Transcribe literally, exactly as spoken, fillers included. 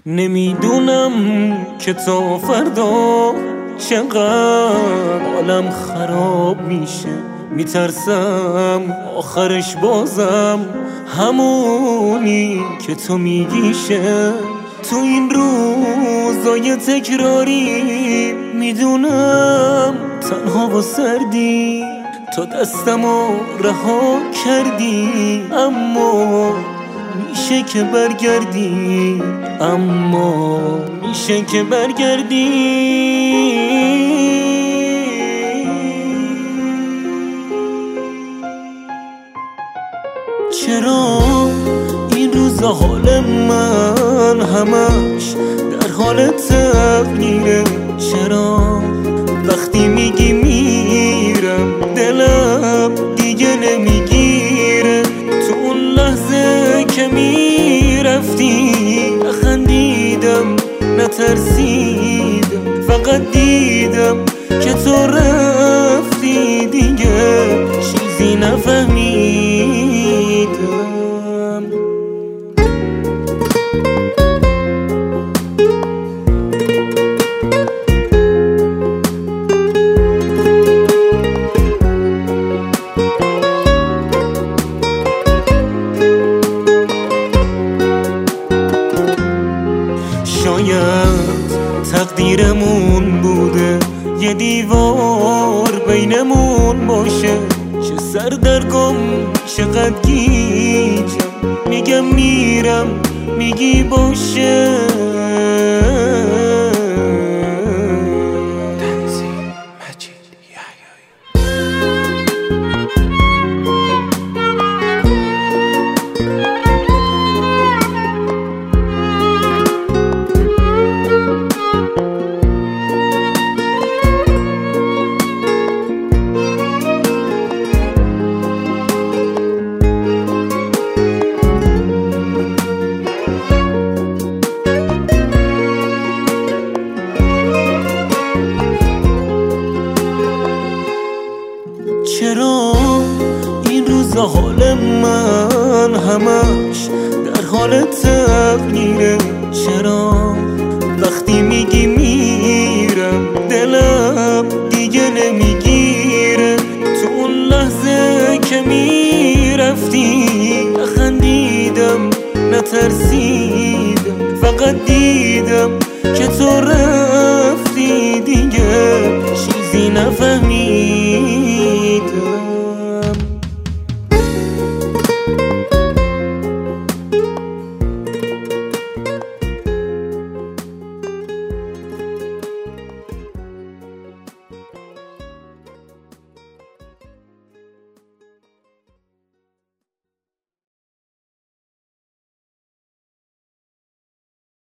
نمیدونم که تا فردا چقدر حالم خراب میشه. میترسم آخرش بازم همونی که تو میگیشه. تو این روزای تکراری میدونم تنها و سردی، تو دستمو رها کردی. اما میشه که برگردی، اما میشه که برگردی. چرا این روزا حال من همش در حال تغییره؟ چرا وقتی میگی میرم دلم دیگه نمیگیره؟ تو اون لحظه که میرفتی نخندیدم نترسیدم، فقط دیدم که تو رفتی دیگه چیزی نفهمیدم. شاید تقدیرمون بوده یه دیوار بینمون باشه. چه سردرگم چقدر گیجم، میگم میرم میگی باشه. چرا این روزا حال من همش در حال تغییره؟ چرا وقتی میگی میرم دلم دیگه نمیگیره؟ تو اون لحظه که میرفتی نخندیدم نترسیدم، فقط دیدم که تو